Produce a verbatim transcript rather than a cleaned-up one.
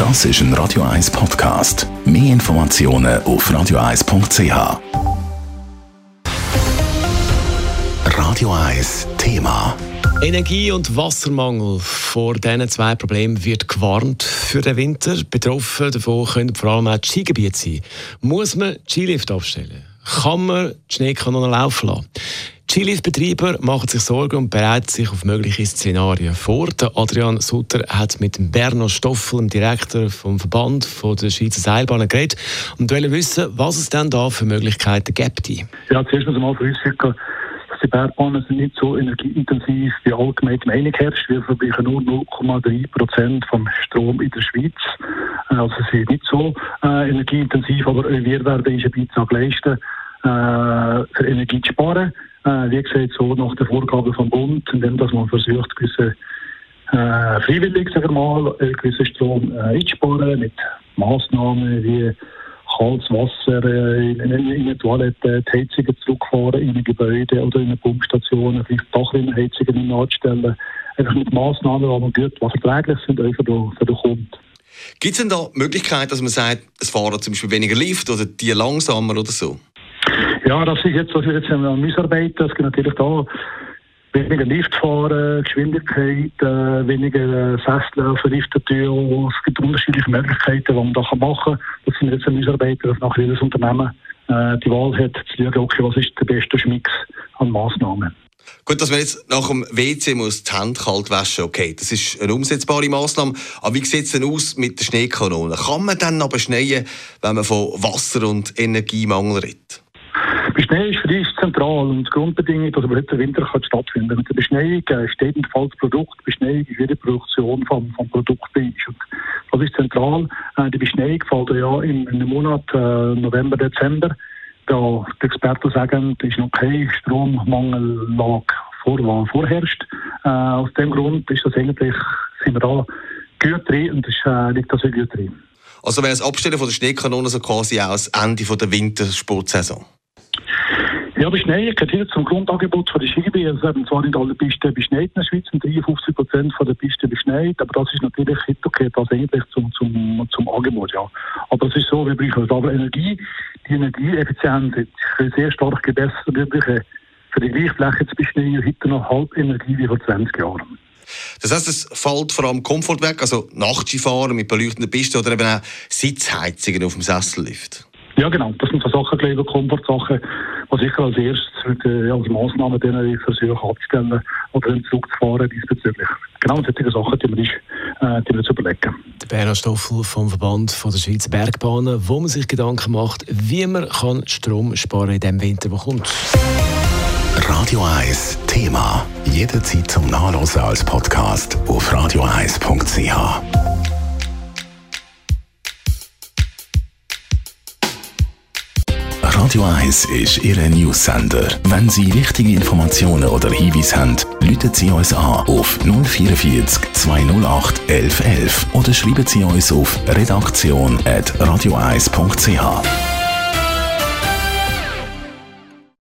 Das ist ein Radio eins Podcast. Mehr Informationen auf radio eins punkt c h. Radio eins Thema. Energie- und Wassermangel. Vor diesen zwei Problemen wird gewarnt für den Winter. Betroffen davon können vor allem auch die Skigebiete sein. Muss man die Skilift abstellen? Kann man die Schneekanonen laufen lassen? Die Skiliftbetreiber machen sich Sorgen und bereiten sich auf mögliche Szenarien vor. Der Adrian Sutter hat mit dem Berno Stoffel, dem Direktor vom Verband von der Schweizer Seilbahnen, geredet und wollte wissen, was es denn da für Möglichkeiten gibt. Ja, zuerst muss man mal sagen, die Bergbahnen sind nicht so energieintensiv, wie allgemein die Meinung herrscht. Wir verbrauchen nur null Komma drei Prozent vom Strom in der Schweiz. Also sie sind nicht so äh, energieintensiv, aber wir werden einen Beitrag leisten, äh, für Energie zu sparen. Äh, wie gesagt, so nach der Vorgabe vom Bund, indem dass man versucht, gewisse äh, freiwillig, sagen wir mal, gewissen Strom äh, einzusparen mit Massnahmen wie kaltes Wasser in, in, in eine Toilette, die Heizungen zurückfahren in ein Gebäude oder in eine Pumpstation, vielleicht Dachrinnenheizungen anstellen. Einfach mit Massnahmen, die man gut, was verträglich sind, auch für den, für den Kunden. Gibt es denn da Möglichkeiten, dass man sagt, es fahren zum Beispiel weniger Lift oder die langsamer oder so? Ja, das ist jetzt, was wir jetzt an Mitarbeiten, es gibt natürlich da weniger Liftfahren, Geschwindigkeit, äh, weniger äh, Sessel auf der Liftertür. Es gibt unterschiedliche Möglichkeiten, die man da machen kann. Das sind jetzt Mitarbeiter, dass nachher jedes Unternehmen äh, die Wahl hat, zu schauen, okay, was ist der beste Schmix an Massnahmen. Gut, dass man jetzt nach dem W C muss die Hände kalt waschen, okay, das ist eine umsetzbare Massnahme. Aber wie sieht es denn aus mit der Schneekanone? Kann man dann aber schneien, wenn man von Wasser- und Energiemangel redet? Beschneiung ist für uns zentral und die Grundbedingung, dass aber heute der Winter kann stattfinden kann. Mit der Beschneiung äh, steht und fällt das Produkt. Beschneiung ist wie die Produktion vom, vom Produkt bei uns. Und das ist zentral. Äh, die Beschneiung fällt ja im, im Monat äh, November, Dezember. Da die Experten sagen, es ist noch keine Strommangellage vor, vorherrscht. Äh, aus dem Grund ist das eigentlich, sind wir da gut drin und es äh, liegt da sehr gut drin. Also wäre das Abstellen von der Schneekanone so quasi auch das Ende von der Wintersportsaison? Ja, Beschneiung gehört hier zum Grundangebot von der Skigebiete. Es werden zwar nicht alle Pisten beschneit in der Schweiz, sind dreiundfünfzig Prozent von der Pisten beschneit, aber das ist natürlich okay, das eigentlich zum, zum, zum Angebot, ja. Aber es ist so, wir brauchen aber Energie. Die Energieeffizienz ist sehr stark gebessert. Wir brauchen für die gleiche Fläche zu beschneien heute noch halb Energie wie vor zwanzig Jahren. Das heisst, es fällt vor allem Komfort weg, also Nachtskifahren mit beleuchtenden Pisten oder eben auch Sitzheizungen auf dem Sessellift? Ja, genau. Das sind so Sachen, glaube ich, Komfortsachen, die sicher als erstes äh, als Massnahmen denen versuchen abzustellen oder zurückzufahren diesbezüglich. Genau, solche Sachen, die wir uns äh, die wir uns überlegen. Der Berno Stoffel vom Verband von der Schweizer Bergbahnen, wo man sich Gedanken macht, wie man kann Strom sparen in dem Winter, der kommt. Radio eins Thema. Jederzeit zum Nachlesen als Podcast auf radio eins punkt c h. Radio eins ist Ihr News-Sender. Wenn Sie wichtige Informationen oder Hinweise haben, rufen Sie uns an auf null vierundvierzig zweihundertacht elf elf oder schreiben Sie uns auf redaktion at radio eins punkt c h.